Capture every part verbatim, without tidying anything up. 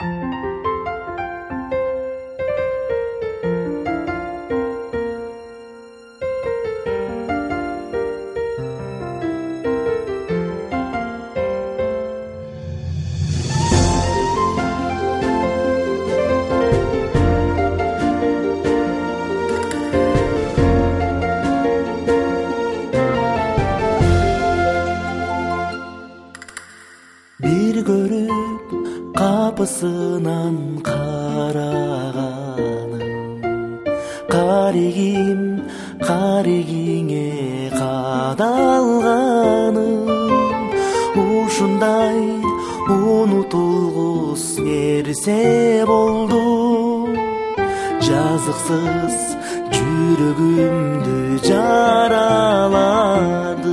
Bir görüp kapısынан karagaным, karigim karigиңе кадалганым, ушундай унутулгус нерсе болду, жазыксыз жүрөгүмдү жаралады.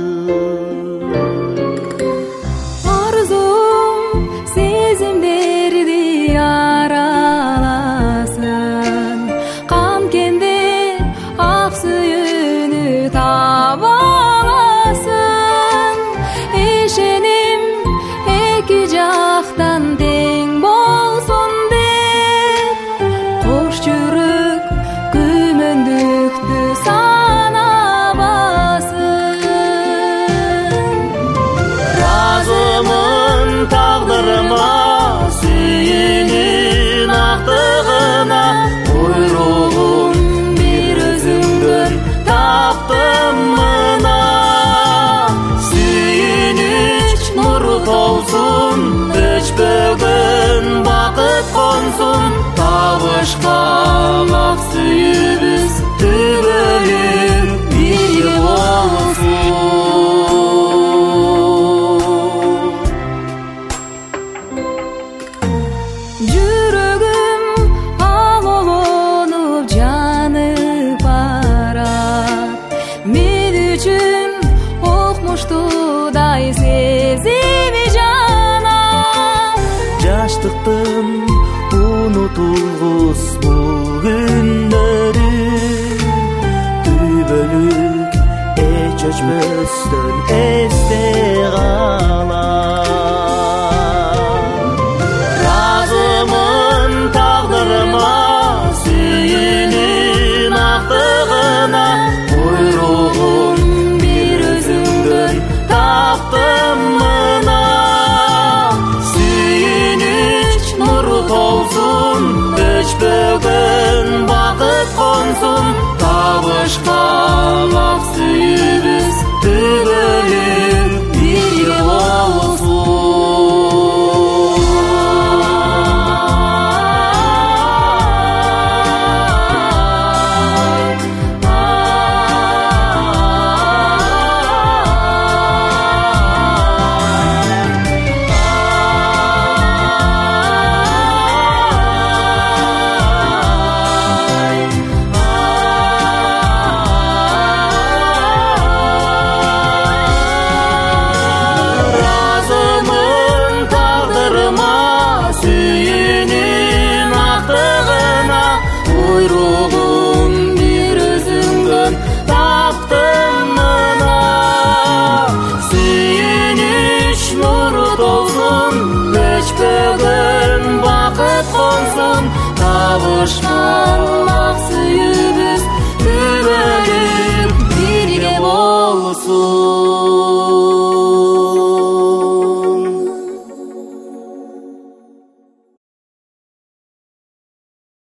Табышқа ақ сүйібіз түбіліп бір болсын. Жүрегім алаланып жанып барат, мен үшін оқмыштудай сезімі жана. Жаштықтың unutulguz bu günleri, tübölük hiç öçmöstön esте kalar. Razımın tağdırıma, süyünün aktığına, buyruğun bir özüngön taptım mına. Süyünüç nuru tolsun, bugün bakıp konsun, табышқа ақ сүйібіз түбіліп бір болсын. Табышқа